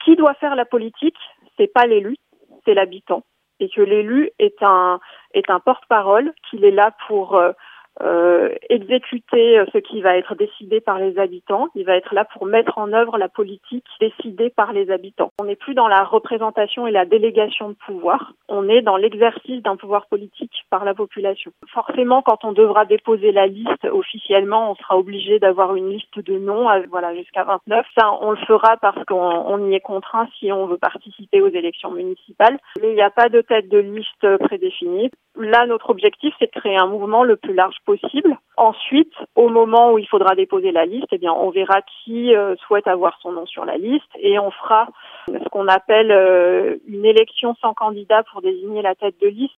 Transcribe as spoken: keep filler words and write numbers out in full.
qui doit faire la politique, c'est pas l'élu, c'est l'habitant. Et que l'élu est un, est un porte-parole, qu'il est là pour euh, euh, exécuter ce qui va être décidé par les habitants. Il va être là pour mettre en œuvre la politique décidée par les habitants. On n'est plus dans la représentation et la délégation de pouvoir. On est dans l'exercice d'un pouvoir politique par la population. Forcément, quand on devra déposer la liste officiellement, on sera obligé d'avoir une liste de noms, voilà, jusqu'à vingt-neuf. Ça, on le fera parce qu'on on y est contraint si on veut participer aux élections municipales. Mais il n'y a pas de tête de liste prédéfinie. Là, notre objectif, c'est de créer un mouvement le plus large possible. Ensuite, au moment où il faudra déposer la liste, eh bien, on verra qui euh, souhaite avoir son nom sur la liste et on fera ce qu'on appelle euh, une élection sans candidat pour désigner la tête de liste.